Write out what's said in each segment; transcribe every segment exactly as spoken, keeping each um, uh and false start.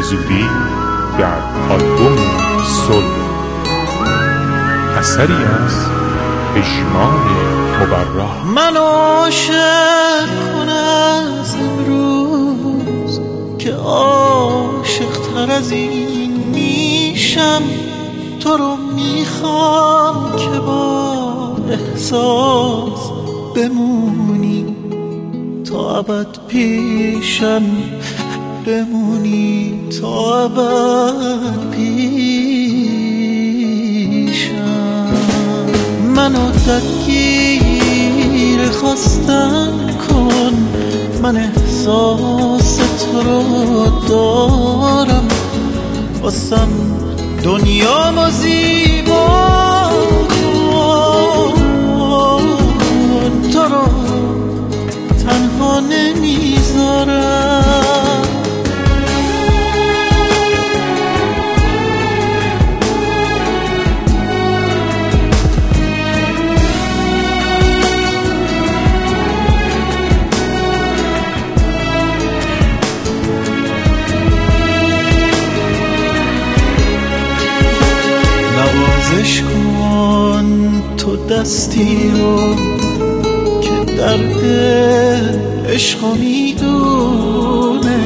زودی در آلبوم صلح، اثری از پژمان مبرا. من عاشق کن از امروز که عاشق تر از این میشم. تو رو میخوام که با احساس بمونی تا ابد پیشم، بمونی تا ابد پیشم. منو درگیر خواستن کن، من احساس تو رو دارم، واسم دنیامو زیبا کن. تو رو تنها نمیذارم. نوازش کن تو دستی رو که درد عشقو میدونه،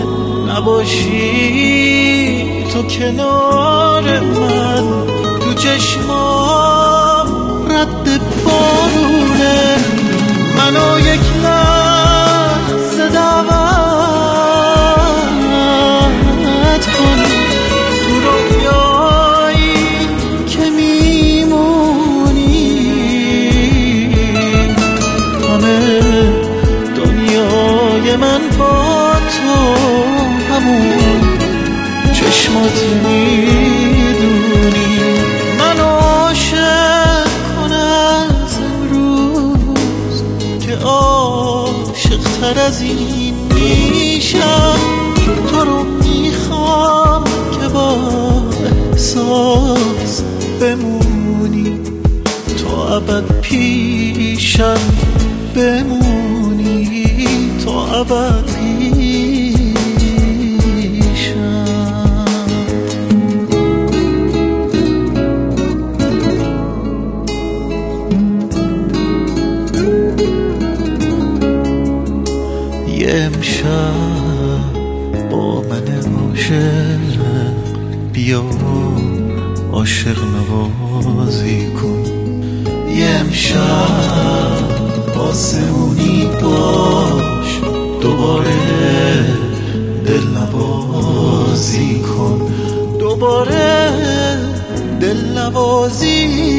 نباشی تو کنار من تو چشمام رد بارونه. منو یک لحظه دعوت کن تو رویایی که میمونی. همه دنیای من با تو همون چشمات میدونی. من عاشق کن از امروز که عاشق تر از این میشم. تو رو میخوام که با احساس بمونی تا ابد پیشم، بمونی تا ابد پیشم. یه امشب با من عاشق بیا عاشق نوازی کن. یه امشب آسمونی باش دوباره دل نوازی کن، دوباره دل نوازی